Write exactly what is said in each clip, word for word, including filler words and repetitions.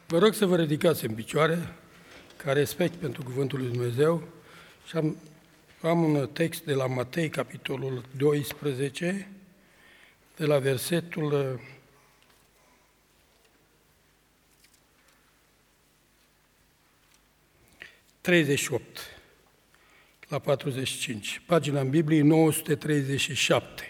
Vă rog să vă ridicați în picioare, ca respect pentru Cuvântul lui Dumnezeu, și am, am un text de la Matei, capitolul doisprezece, de la versetul treizeci și opt la patruzeci și cinci, pagina în Biblie nouă sute treizeci și șapte.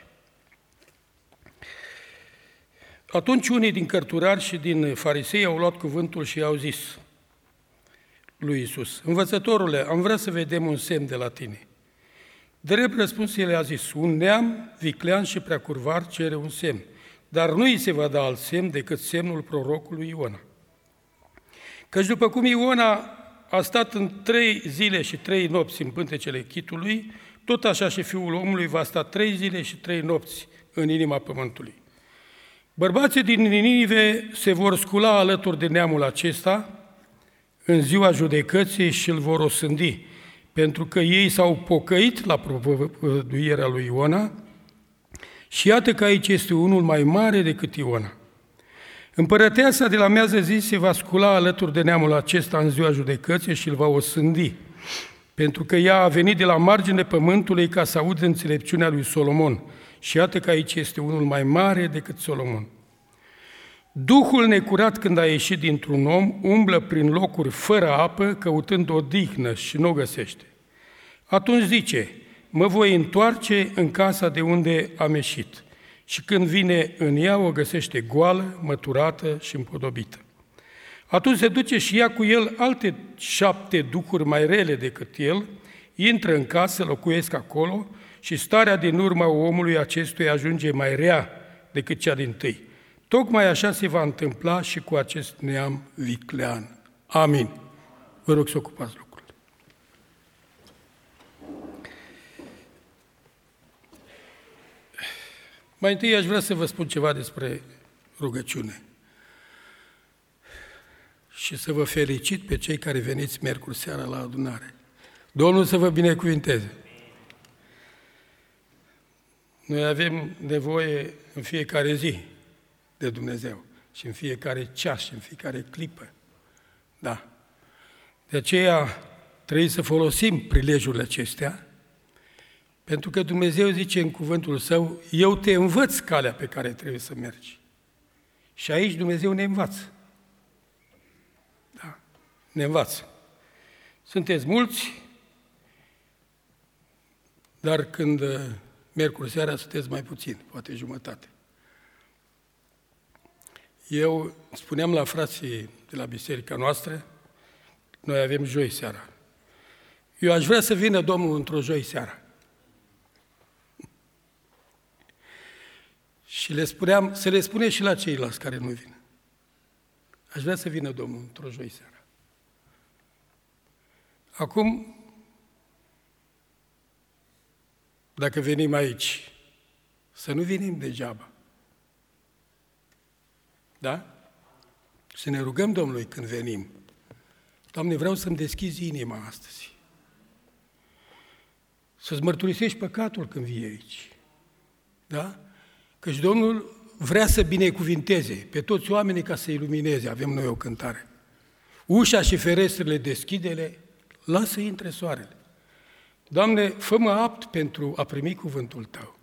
Atunci unii din cărturari și din farisei au luat cuvântul și i-au zis lui Iisus: Învățătorule, am vrea să vedem un semn de la tine. Drept răspuns, el a zis: un neam viclean și preacurvar cere un semn, dar nu îi se va da alt semn decât semnul prorocului Iona. Căci după cum Iona a stat în trei zile și trei nopți în pântecele chitului, tot așa și Fiul omului va sta trei zile și trei nopți în inima pământului. Bărbații din Ninive se vor scula alături de neamul acesta în ziua judecății și îl vor osândi, pentru că ei s-au pocăit la propovăduirea lui Iona și iată că aici este unul mai mare decât Iona. Împărăteasa de la miază zi se va scula alături de neamul acesta în ziua judecății și îl va osândi, pentru că ea a venit de la marginea pământului ca să audă înțelepciunea lui Solomon. Și iată că aici este unul mai mare decât Solomon. Duhul necurat, când a ieșit dintr-un om, umblă prin locuri fără apă, căutând odihnă și nu o găsește. Atunci zice: mă voi întoarce în casa de unde am ieșit. Și când vine în ea, o găsește goală, măturată și împodobită. Atunci se duce și ia cu el alte șapte duhuri mai rele decât el, intră în casă, locuiesc acolo, și starea din urma omului acestuia ajunge mai rea decât cea dintâi. Tocmai așa se va întâmpla și cu acest neam viclean. Amin. Vă rog să ocupați locurile. Mai întâi aș vrea să vă spun ceva despre rugăciune și să vă felicit pe cei care veniți miercuri seara la adunare. Domnul să vă binecuvinteze. Noi avem nevoie în fiecare zi de Dumnezeu și în fiecare ceas și în fiecare clipă. Da. De aceea trebuie să folosim prilejurile acestea, pentru că Dumnezeu zice în cuvântul Său: eu te învăț calea pe care trebuie să mergi. Și aici Dumnezeu ne învață. Da. Ne învață. Sunteți mulți, dar când miercuri seara sunteți mai puțin, poate jumătate. Eu spuneam la frații de la biserica noastră, noi avem joi seara. Eu aș vrea să vină Domnul într-o joi seara. Și le spuneam, să le spune și la ceilalți care nu vin. Aș vrea să vină Domnul într-o joi seara. Acum, dacă venim aici, să nu venim degeaba. Da? Să ne rugăm Domnului când venim: Doamne, vreau să-mi deschizi inima astăzi. Să-ți mărturisești păcatul când vii aici. Da? Căci Domnul vrea să binecuvinteze pe toți oamenii ca să ilumineze. Avem noi o cântare. Ușa și ferestrele deschide-le, lasă intre soarele. Doamne, fă-mă apt pentru a primi cuvântul Tău.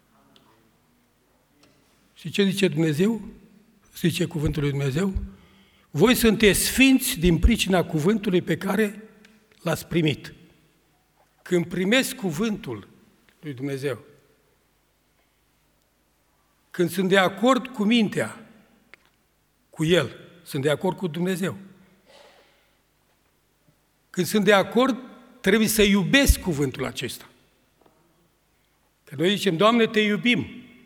Și ce zice Dumnezeu? Zice cuvântul lui Dumnezeu: voi sunteți sfinți din pricina cuvântului pe care l-ați primit. Când primesc cuvântul lui Dumnezeu, când sunt de acord cu mintea, cu El, sunt de acord cu Dumnezeu. Când sunt de acord, trebuie să iubesc cuvântul acesta. Că noi zicem: Doamne, Te iubim.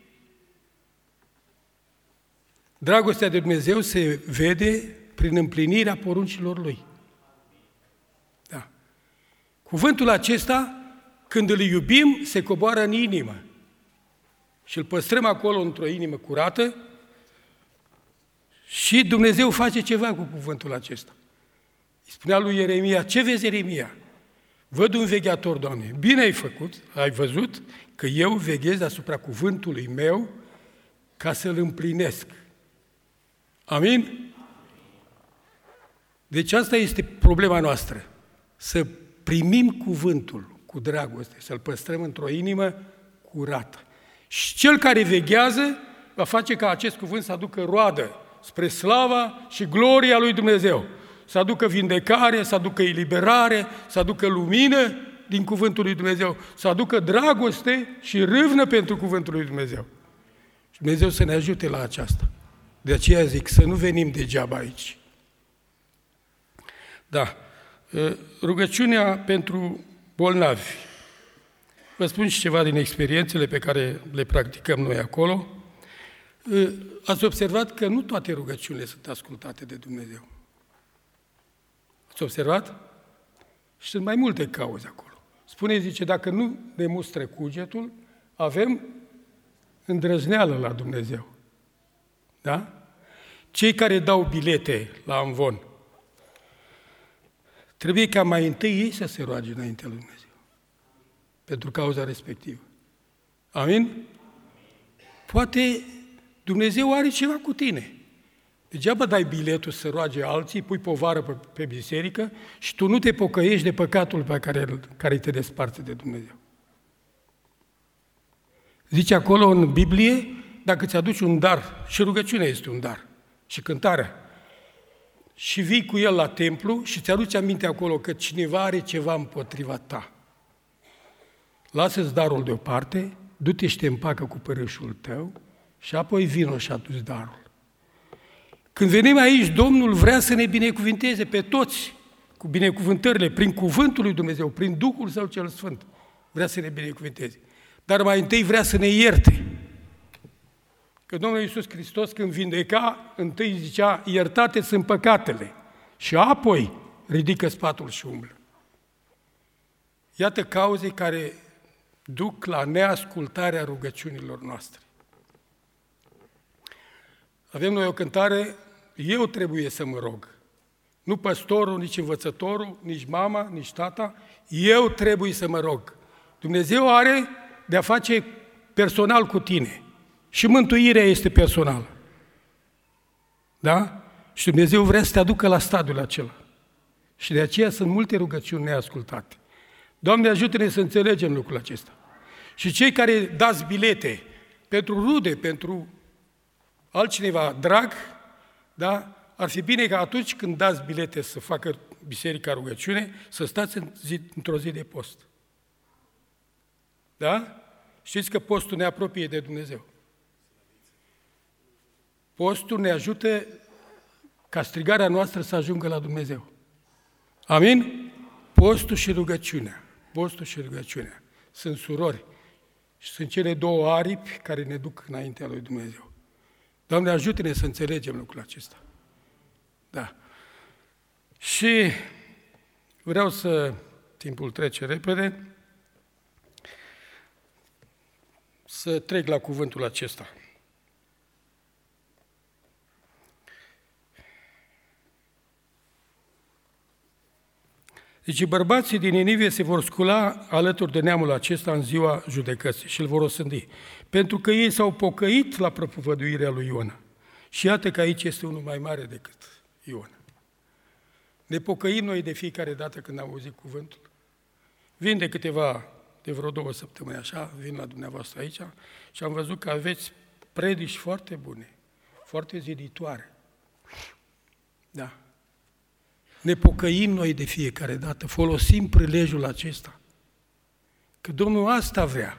Dragostea de Dumnezeu se vede prin împlinirea poruncilor Lui. Da. Cuvântul acesta, când îl iubim, se coboară în inimă și îl păstrăm acolo într-o inimă curată și Dumnezeu face ceva cu cuvântul acesta. Îi spunea lui Ieremia: ce vezi, Ieremia? Văd un vegheator, Doamne. Bine ai făcut, ai văzut că eu veghez asupra cuvântului meu ca să-l împlinesc. Amin? Deci asta este problema noastră. Să primim cuvântul cu dragoste, să-l păstrăm într-o inimă curată. Și cel care veghează va face ca acest cuvânt să aducă roadă spre slava și gloria lui Dumnezeu. Să aducă vindecare, să aducă eliberare, să aducă lumină din cuvântul lui Dumnezeu, să aducă dragoste și râvnă pentru cuvântul lui Dumnezeu. Și Dumnezeu să ne ajute la aceasta. De aceea zic, să nu venim degeaba aici. Da. Rugăciunea pentru bolnavi. Vă spun și ceva din experiențele pe care le practicăm noi acolo. Ați observat că nu toate rugăciunile sunt ascultate de Dumnezeu. Ați observat? Și sunt mai multe cauze acolo. Spune, zice, dacă nu ne mustră cugetul, avem îndrăzneală la Dumnezeu. Da? Cei care dau bilete la amvon, trebuie ca mai întâi ei să se roage înaintea lui Dumnezeu. Pentru cauza respectivă. Amin? Poate Dumnezeu are ceva cu tine. Degeaba dai biletul să roage alții, pui povară pe, pe biserică și tu nu te pocăiești de păcatul pe care, care te desparte de Dumnezeu. Zice acolo în Biblie, dacă îți aduci un dar, și rugăciunea este un dar, și cântarea, și vii cu el la templu și ți aduci aminte acolo că cineva are ceva împotriva ta. Lasă-ți darul deoparte, du-te și te împacă cu părâșul tău și apoi vino și adu-ți darul. Când venim aici, Domnul vrea să ne binecuvinteze pe toți cu binecuvântările, prin cuvântul lui Dumnezeu, prin Duhul Său cel Sfânt. Vrea să ne binecuvinteze. Dar mai întâi vrea să ne ierte. Că Domnul Iisus Hristos, când vindeca, întâi zicea, iertate sunt păcatele. Și apoi ridică spatul și umblă. Iată cauze care duc la neascultarea rugăciunilor noastre. Avem noi o cântare, eu trebuie să mă rog. Nu păstorul, nici învățătorul, nici mama, nici tata, eu trebuie să mă rog. Dumnezeu are de-a face personal cu tine. Și mântuirea este personală. Da? Și Dumnezeu vrea să te aducă la stadiul acela. Și de aceea sunt multe rugăciuni neascultate. Doamne, ajută-ne să înțelegem lucrul acesta. Și cei care dați bilete pentru rude, pentru altcineva drag, da? Ar fi bine ca atunci când dați bilete să facă biserica rugăciune, să stați în zi, într-o zi de post. Da? Știți că postul ne apropie de Dumnezeu. Postul ne ajută ca strigarea noastră să ajungă la Dumnezeu. Amin? Postul și rugăciunea. Postul și rugăciunea. Sunt surori. Și sunt cele două aripi care ne duc înaintea lui Dumnezeu. Doamne, ajută-ne să înțelegem lucrul acesta. Da. Și vreau să, timpul trece repede, să trec la cuvântul acesta. Deci bărbații din Ninive se vor scula alături de neamul acesta în ziua judecății și îl vor osândi, pentru că ei s-au pocăit la propovăduirea lui Iona. Și iată că aici este unul mai mare decât Iona. Ne pocăim noi de fiecare dată când am auzit cuvântul. Vin de câteva, de vreo două săptămâni așa, vin la dumneavoastră aici și am văzut că aveți predici foarte bune, foarte ziditoare. Da. Ne pocăim noi de fiecare dată, folosim prilejul acesta. Că Domnul asta vrea.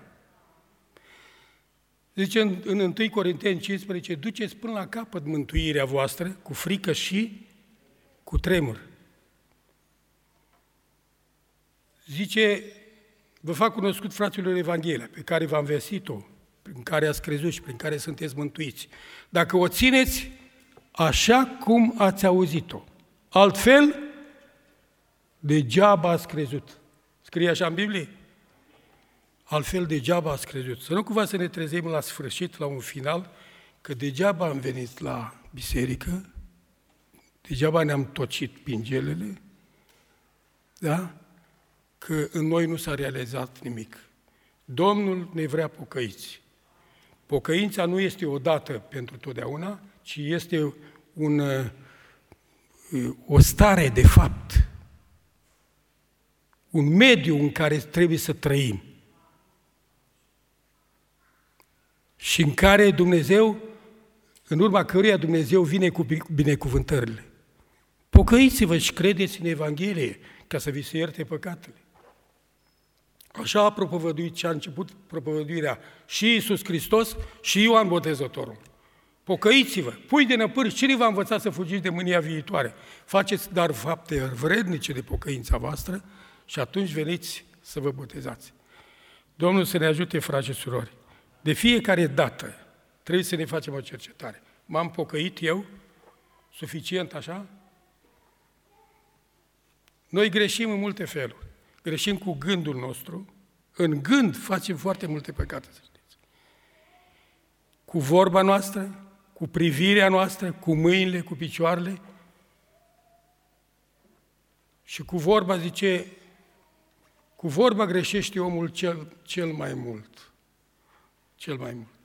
Zice în, în întâi Corinteni cincisprezece, duceți până la capăt mântuirea voastră, cu frică și cu tremur. Zice, vă fac cunoscut, fraților, Evanghelia, pe care v-am vestit-o, prin care ați crezut și prin care sunteți mântuiți. Dacă o țineți așa cum ați auzit-o, altfel, degeaba ați crezut. Scrie așa în Biblie? Altfel, degeaba ați crezut. Să nu cumva să ne trezim la sfârșit, la un final, că degeaba am venit la biserică, degeaba ne-am tocit pingelele, da? Că în noi nu s-a realizat nimic. Domnul ne vrea pocăiți. Pocăința nu este o dată pentru totdeauna, ci este un o stare de fapt, un mediu în care trebuie să trăim și în care Dumnezeu, în urma căruia Dumnezeu vine cu binecuvântările. Pocăiți-vă și credeți în Evanghelie ca să vi se ierte păcatele. Așa a propovăduit și a început propovăduirea și Iisus Hristos și Ioan Botezătorul. Pocăiți-vă, pui de năpâri, cine v-a învățat să fugiți de mânia viitoare? Faceți dar fapte vrednice de pocăința voastră și atunci veniți să vă botezați. Domnul să ne ajute, frați și surori. De fiecare dată trebuie să ne facem o cercetare. M-am pocăit eu? Suficient așa? Noi greșim în multe feluri. Greșim cu gândul nostru. În gând facem foarte multe păcate, să știți. Cu vorba noastră, cu privirea noastră, cu mâinile, cu picioarele. Și cu vorba, zice, cu vorba greșește omul cel, cel mai mult. Cel mai mult.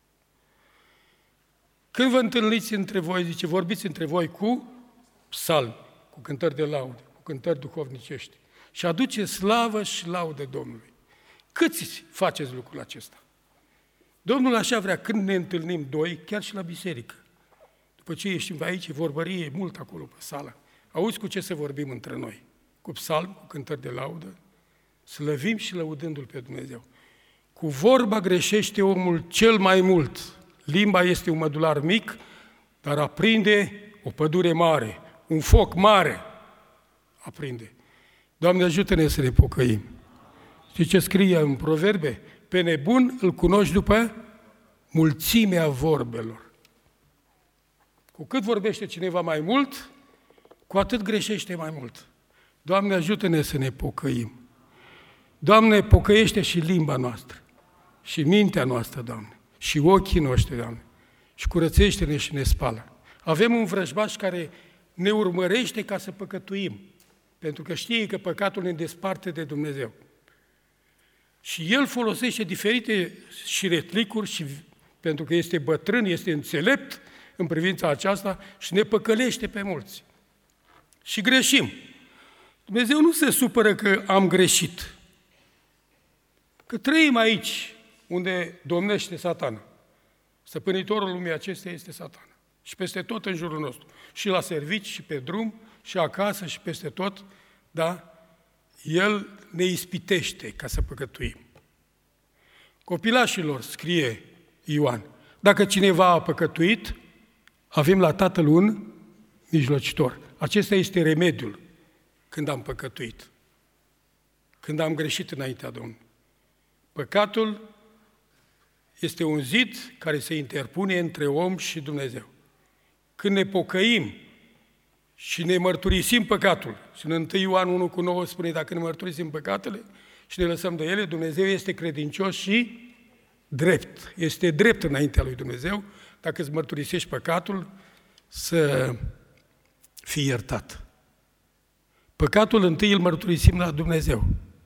Când vă întâlniți între voi, zice, vorbiți între voi cu psalmi, cu cântări de laudă, cu cântări duhovnicești și aduceți slavă și laudă Domnului. Câți faceți lucrul acesta? Domnul așa vrea, când ne întâlnim doi, chiar și la biserică. După ce ieșim aici, e vorbărie, e mult acolo pe sală. Auzi cu ce să vorbim între noi? Cu psalm, cu cântări de laudă, slăvim și lăudându-L pe Dumnezeu. Cu vorba greșește omul cel mai mult. Limba este un mădular mic, dar aprinde o pădure mare, un foc mare aprinde. Doamne, ajută-ne să ne pocăim. Știți ce scrie în Proverbe? Pe nebun îl cunoști după mulțimea vorbelor. Cu cât vorbește cineva mai mult, cu atât greșește mai mult. Doamne, ajută-ne să ne pocăim. Doamne, pocăiește și limba noastră, și mintea noastră, Doamne, și ochii noștri, Doamne, și curățește-ne și ne spală. Avem un vrăjmaș care ne urmărește ca să păcătuim, pentru că știe că păcatul ne desparte de Dumnezeu. Și el folosește diferite șiretlicuri, și, pentru că este bătrân, este înțelept în privința aceasta și ne păcălește pe mulți. Și greșim. Dumnezeu nu se supără că am greșit, că trăim aici unde domnește Satana. Stăpânitorul lumii acesteia este Satana. Și peste tot în jurul nostru. Și la servici, și pe drum, și acasă, și peste tot, da? El ne ispitește ca să păcătuim. Copilașilor, scrie Ioan, dacă cineva a păcătuit, avem la Tatăl un mijlocitor. Acesta este remediul când am păcătuit, când am greșit înaintea Domnului. Păcatul este un zid care se interpune între om și Dumnezeu. Când ne pocăim și ne mărturisim păcatul, și în întâi Ioan unu cu nouă spune, dacă ne mărturisim păcatele și ne lăsăm de ele, Dumnezeu este credincios și drept. Este drept înaintea lui Dumnezeu, dacă îți mărturisești păcatul, să fii iertat. Păcatul întâi îl mărturisim la Dumnezeu.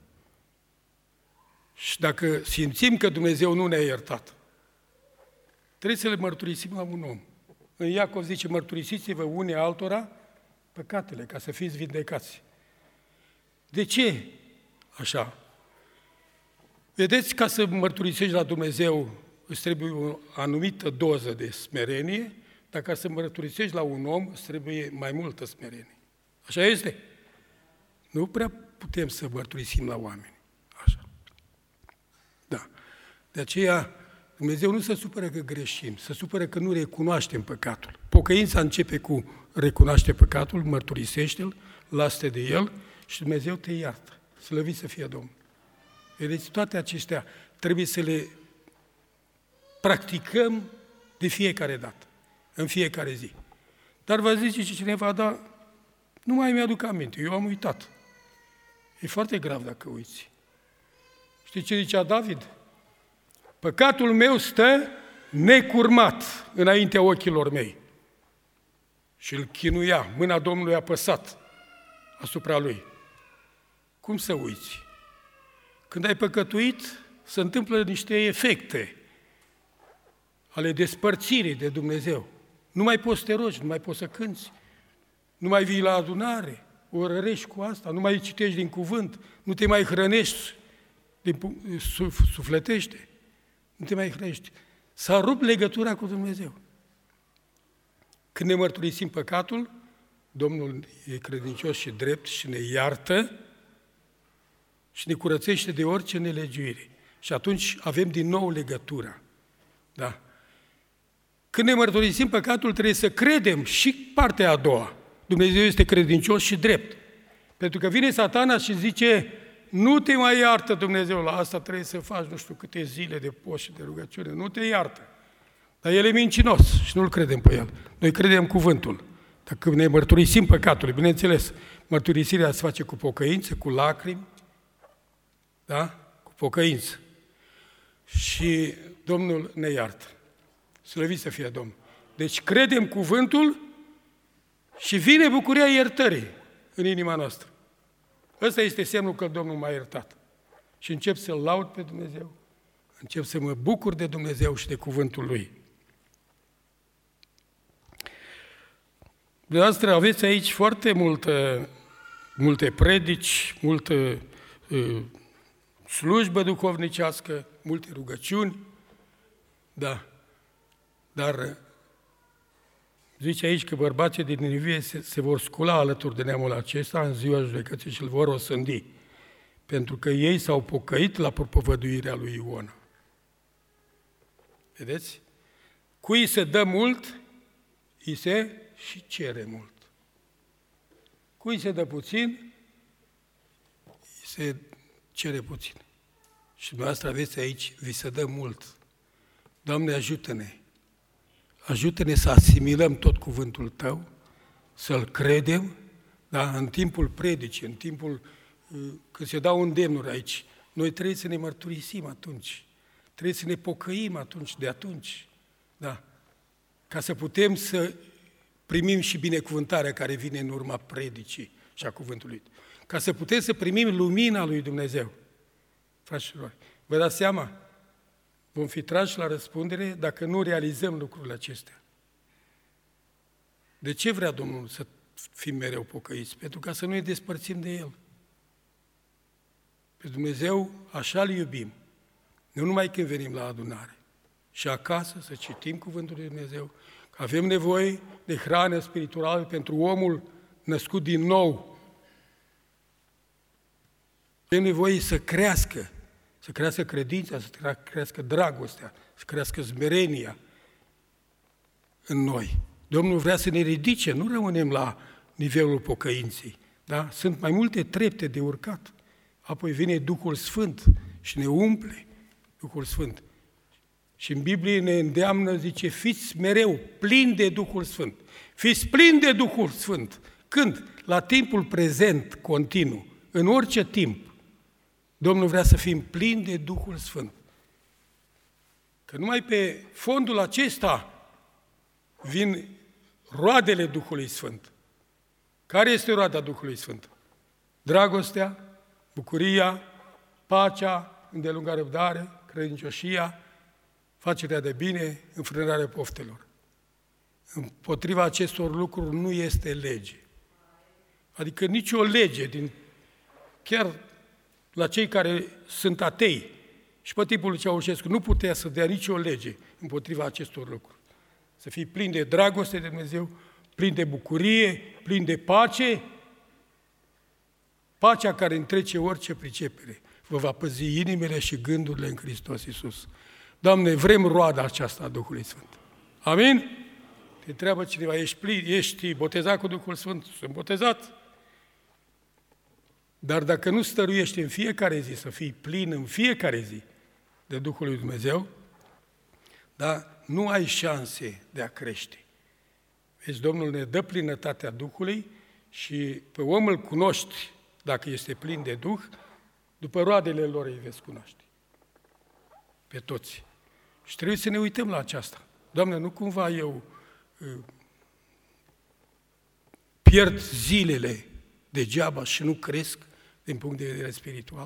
Și dacă simțim că Dumnezeu nu ne-a iertat, trebuie să le mărturisim la un om. În Iacov zice, mărturisiți-vă unii altora păcatele, ca să fiți vindecați. De ce așa? Vedeți, ca să mărturisești la Dumnezeu, îți trebuie o anumită doză de smerenie, dar ca să mărturisești la un om, îți trebuie mai multă smerenie. Așa este? Nu prea putem să mărturisim la oameni. Așa. Da. De aceea, Dumnezeu nu se supără că greșim, se supără că nu recunoaștem păcatul. Pocăința începe cu recunoaște păcatul, mărturisește-l, lasă-te de el și Dumnezeu te iartă. Slăvit să fie Domnul. Vedeți, toate acestea trebuie să le practicăm de fiecare dată, în fiecare zi. Dar vă zice cineva, da, nu mai mi-aduc aminte, eu am uitat. E foarte grav dacă uiți. Știți ce zicea David? Păcatul meu stă necurmat înaintea ochilor mei. Și îl chinuia, mâna Domnului a apăsat asupra lui. Cum să uiți? Când ai păcătuit, se întâmplă niște efecte ale despărțirii de Dumnezeu. Nu mai poți să te rogi, nu mai poți să cânți, nu mai vii la adunare, o rărești cu asta, nu mai citești din cuvânt, nu te mai hrănești, din, sufletește, nu te mai hrănești. S-a rupt legătura cu Dumnezeu. Când ne mărturisim păcatul, Domnul e credincios și drept și ne iartă și ne curățește de orice nelegiuire. Și atunci avem din nou legătura. Da? Când ne mărturisim păcatul, trebuie să credem și partea a doua. Dumnezeu este credincios și drept. Pentru că vine Satana și zice, nu te mai iartă Dumnezeu, la asta trebuie să faci nu știu câte zile de post și de rugăciune, nu te iartă. Dar el e mincinos și nu-l credem pe el. Noi credem cuvântul. Dacă ne mărturisim păcatul, bineînțeles, mărturisirea se face cu pocăință, cu lacrimi, da? Cu pocăință. Și Domnul ne iartă. Slăvit să fie Domnul. Deci credem cuvântul și vine bucuria iertării în inima noastră. Ăsta este semnul că Domnul m-a iertat. Și încep să-L laud pe Dumnezeu, încep să mă bucur de Dumnezeu și de cuvântul Lui. Dumneavoastră aveți aici foarte multă, multe predici, multă uh, slujbă duhovnicească, multe rugăciuni, da. Dar zice aici că bărbații din Ninive se, se vor scula alături de neamul acesta în ziua judecății și îl vor osândi, pentru că ei s-au pocăit la propovăduirea lui Iona. Vedeți? Cui se dă mult, îi se și cere mult. Cui se dă puțin, îi se cere puțin. Și dumneavoastră aveți aici, vi se dă mult. Doamne, ajută-ne! Ajută-ne să asimilăm tot cuvântul Tău, să-L credem, da? În timpul predicii, în timpul când se dau îndemnuri aici, noi trebuie să ne mărturisim atunci, trebuie să ne pocăim atunci, de atunci, da? Ca să putem să primim și binecuvântarea care vine în urma predicii și a cuvântului. Ca să putem să primim lumina lui Dumnezeu. Frați și surori, vă dați seama? Vom fi trași la răspundere dacă nu realizăm lucrurile acestea. De ce vrea Domnul să fim mereu pocăiți? Pentru ca să nu ne despărțim de El. Pe Dumnezeu așa îl iubim. Nu numai când venim la adunare. Și acasă să citim cuvântul lui Dumnezeu. Că avem nevoie de hrană spirituală pentru omul născut din nou. Avem nevoie să crească. Să crească credința, să crească dragostea, să crească smerenia în noi. Domnul vrea să ne ridice, nu rămânem la nivelul pocăinței. Da? Sunt mai multe trepte de urcat. Apoi vine Duhul Sfânt și ne umple Duhul Sfânt. Și în Biblie ne îndeamnă, zice, fiți mereu plini de Duhul Sfânt. Fiți plini de Duhul Sfânt. Când? La timpul prezent, continuu, în orice timp. Domnul vrea să fim plini de Duhul Sfânt. Că numai pe fondul acesta vin roadele Duhului Sfânt. Care este roada Duhului Sfânt? Dragostea, bucuria, pacea, îndelungarea răbdare, credincioșia, facerea de bine, înfrânarea poftelor. Împotriva acestor lucruri nu este lege. Adică nicio lege, din, chiar la cei care sunt atei și pe timpul lui Ceaușescu nu putea să dea nicio lege împotriva acestor lucruri. Să fii plin de dragoste de Dumnezeu, plin de bucurie, plin de pace, pacea care întrece orice pricepere. Vă va păzi inimile și gândurile în Hristos Iisus. Doamne, vrem roada aceasta a Duhului Sfânt. Amin? Te întreabă cineva, ești, plin, ești botezat cu Duhul Sfânt? Sunt botezat. Dar dacă nu stăruiești în fiecare zi, să fii plin în fiecare zi de Duhul lui Dumnezeu, da, nu ai șanse de a crește. Vezi, Domnul ne dă plinătatea Duhului și pe om îl cunoști, dacă este plin de Duh, după roadele lor îi veți cunoaște. Pe toți. Și trebuie să ne uităm la aceasta. Doamne, nu cumva eu uh, pierd zilele degeaba și nu cresc din punct de vedere spiritual?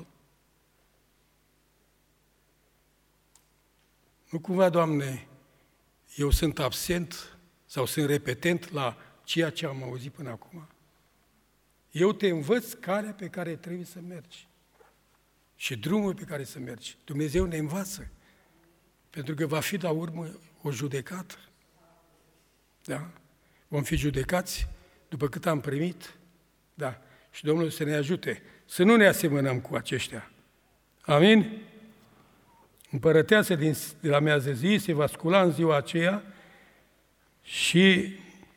Nu cumva, Doamne, eu sunt absent sau sunt repetent la ceea ce am auzit până acum. Eu te învăț calea pe care trebuie să mergi și drumul pe care să mergi. Dumnezeu ne învață, pentru că va fi la urmă o judecată. Da? Vom fi judecați după cât am primit. Da. Și Domnul să ne ajute să nu ne asemănăm cu aceștia. Amin? Împărăteasa din, de la miază zi se va scula în ziua aceea și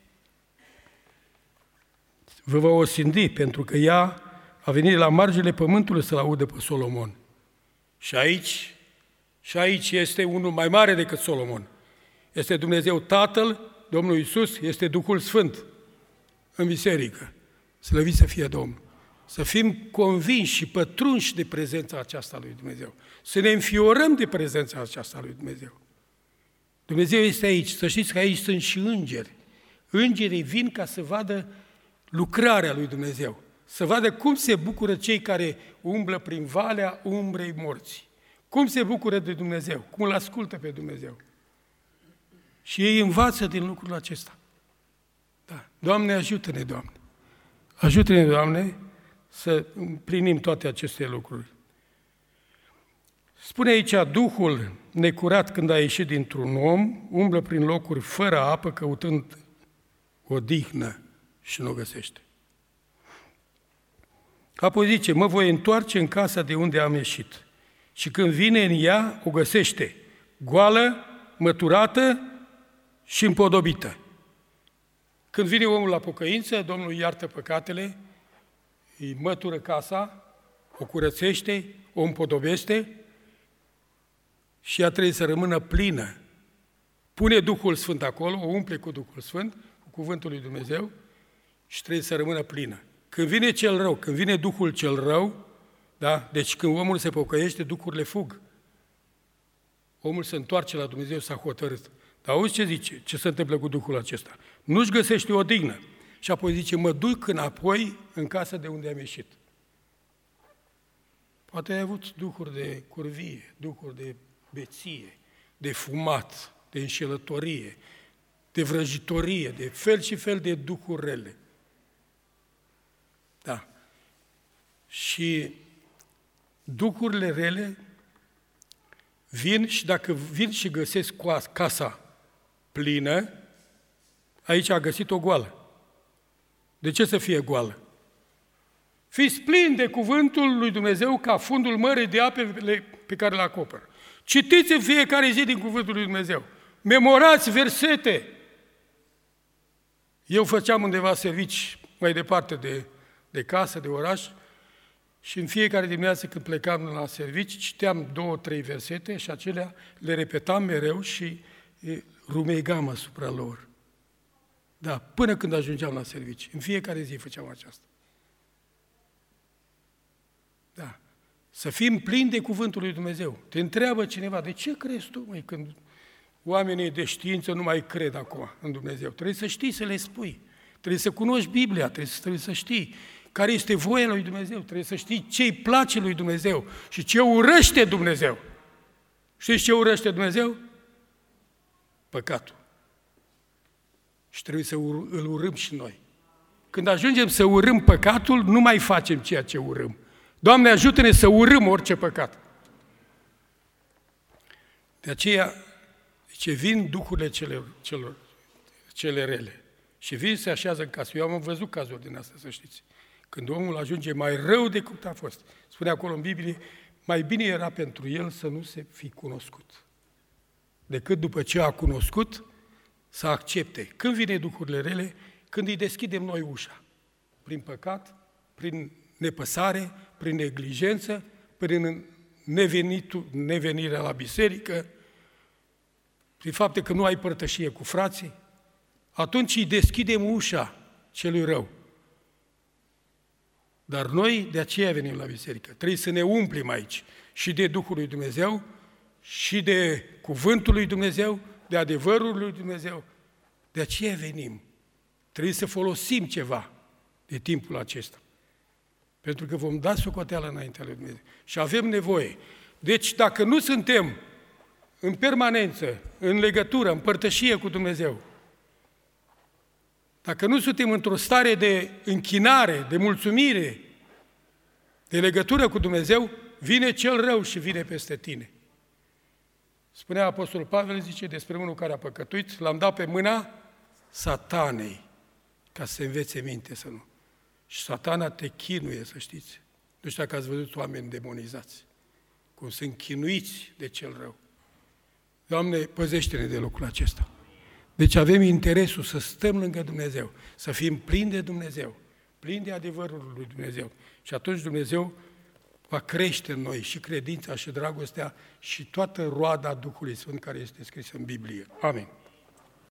vă va osândi, pentru că ea a venit la marginile pământului să-l audă pe Solomon. Și aici, și aici este unul mai mare decât Solomon. Este Dumnezeu Tatăl, Domnul Iisus, este Duhul Sfânt în biserică. Slăvit să fie Domnul. Să fim convinși și pătrunși de prezența aceasta lui Dumnezeu. Să ne înfiorăm de prezența aceasta lui Dumnezeu. Dumnezeu este aici. Să știți că aici sunt și îngeri. Îngerii vin ca să vadă lucrarea lui Dumnezeu. Să vadă cum se bucură cei care umblă prin valea umbrei morții. Cum se bucură de Dumnezeu. Cum îl ascultă pe Dumnezeu. Și ei învață din lucrul acesta. Da. Doamne, ajută-ne, Doamne. Ajută-ne, Doamne, să împlinim toate aceste lucruri. Spune aici, Duhul necurat când a ieșit dintr-un om, umblă prin locuri fără apă, căutând odihnă și nu o găsește. Apoi zice, mă voi întoarce în casa de unde am ieșit. Și când vine în ea, o găsește goală, măturată și împodobită. Când vine omul la pocăință, Domnul îi iartă păcatele, îi mătură casa, o curățește, o împodobește și ea trebuie să rămână plină. Pune Duhul Sfânt acolo, o umple cu Duhul Sfânt, cu cuvântul lui Dumnezeu și trebuie să rămână plină. Când vine cel rău, când vine Duhul cel rău, da? Deci când omul se pocăiește, duhurile fug. Omul se întoarce la Dumnezeu, s-a hotărât. Dar auzi ce zice? Ce se întâmplă cu Duhul acesta? Nu-și găsește o dignă. Și apoi zice, mă duc înapoi în casa de unde am ieșit. Poate ai avut duhuri de curvie, duhuri de beție, de fumat, de înșelătorie, de vrăjitorie, de fel și fel de duhuri rele. Da. Și duhurile rele vin și dacă vin și găsesc casa plină, aici a găsit o goală. De ce să fie goală? Fiți plini de cuvântul lui Dumnezeu ca fundul mării de ape pe care le acoperă. Citiți în fiecare zi din cuvântul lui Dumnezeu. Memorați versete. Eu făceam undeva servici mai departe de, de casă, de oraș, și în fiecare dimineață când plecam la servici, citeam două, trei versete și acelea le repetam mereu și e, rumegam asupra lor. Da, până când ajungeam la servici. În fiecare zi făceam aceasta. Da. Să fim plini de cuvântul lui Dumnezeu. Te întreabă cineva, de ce crezi tu, măi, când oamenii de știință nu mai cred acum în Dumnezeu? Trebuie să știi să le spui. Trebuie să cunoști Biblia, trebuie să, trebuie să știi care este voia lui Dumnezeu, trebuie să știi ce îi place lui Dumnezeu și ce urăște Dumnezeu. Știți ce urăște Dumnezeu? Păcatul. Și trebuie să îl urâm și noi. Când ajungem să urâm păcatul, nu mai facem ceea ce urâm. Doamne, ajută-ne să urâm orice păcat. De aceea, ce vin duhurile cele, celor, cele rele și vin se așează în casă. Eu am văzut cazuri din asta, să știți. Când omul ajunge mai rău decât a fost. Spune acolo în Biblie, mai bine era pentru el să nu se fi cunoscut, decât după ce a cunoscut, să accepte. Când vine duhurile rele? Când îi deschidem noi ușa. Prin păcat, prin nepăsare, prin neglijență, prin nevenirea la biserică, prin faptul că nu ai părtășie cu frații, atunci îi deschidem ușa celui rău. Dar noi de aceea venim la biserică. Trebuie să ne umplem aici și de Duhul lui Dumnezeu, și de Cuvântul lui Dumnezeu, de adevărul lui Dumnezeu. De aceea venim. Trebuie să folosim ceva de timpul acesta. Pentru că vom da socoteală înaintea lui Dumnezeu. Și avem nevoie. Deci dacă nu suntem în permanență, în legătură, în părtășie cu Dumnezeu, dacă nu suntem într-o stare de închinare, de mulțumire, de legătură cu Dumnezeu, vine cel rău și vine peste tine. Spunea Apostolul Pavel, zice, despre unul care a păcătuit, l-am dat pe mâna Satanei, ca să învețe minte să nu. Și Satana te chinuie, să știți. Nu știu dacă ați văzut oameni demonizați, cum sunt chinuiți de cel rău. Doamne, păzește-ne de lucrul acesta. Deci avem interesul să stăm lângă Dumnezeu, să fim plini de Dumnezeu, plini de adevărul lui Dumnezeu. Și atunci Dumnezeu va crește în noi și credința și dragostea și toată roada Duhului Sfânt care este scrisă în Biblie. Amin.